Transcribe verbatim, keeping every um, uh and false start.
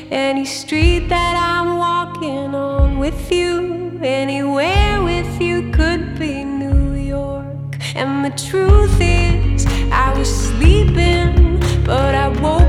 Any street that I'm walking on with you, anywhere with you could be New York. And the truth is, I was sleeping, but I woke